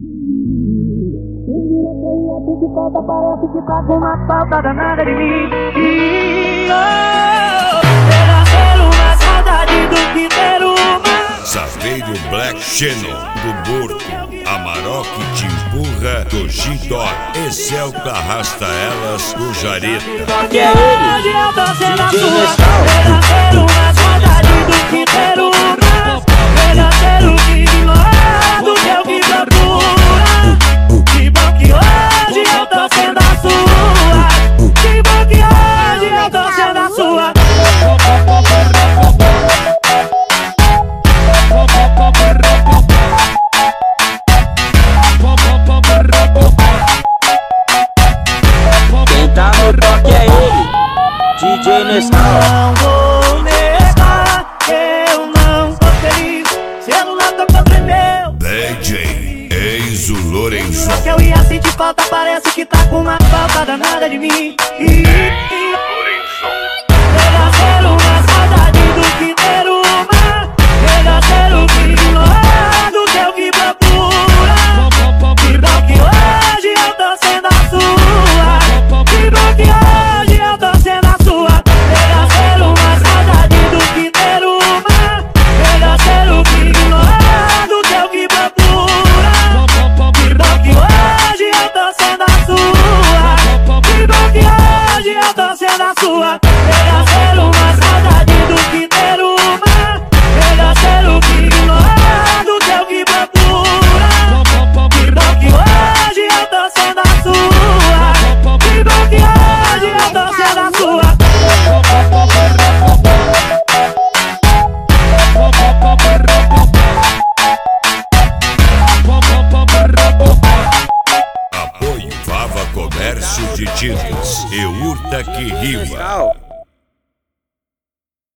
De volta parece que tá com uma falta danada de mim. Ter uma saudade do que ter uma. Saveiro Black Channel, do Morto, Amarok te empurra, do Gidó, esse é o que arrasta elas do Jareta. Porque hoje eu tô sendo a sua. Ter uma saudade do que ter uma. Ter o que ignora do que eu que procura. Que bom que hoje eu tô sendo a sua. Que bom que hoje eu tô sendo a sua. Quem tá no toque é ele, DJ Nescau. Não vou negar, eu não sou feliz. Celular tocou, tremeu. DJ Enzo Lorenzo. Só que eu ia sentir falta, parece que tá com uma falta danada de mim. Melhor ter uma saudade do que ter uma. Melhor ter o que ignorar do que eu que procura. Que bom que hoje eu tô sendo a sua. Que bom que hoje eu tô sendo a sua. Melhor ter uma saudade do que ter uma. Melhor ter o que ignorar do que eu que procura. Que bom que hoje eu tô sendo a sua. Que bom que hoje eu tô sendo a sua. Melhor ter uma saudade do que ter uma. Melhor ter o que ignorar do que eu que procura. Que bom que hoje eu tô sendo a sua. Que bom que hoje eu tô sendo a sua. Apoio Fava Comércio de Tintas e Urta que Rima.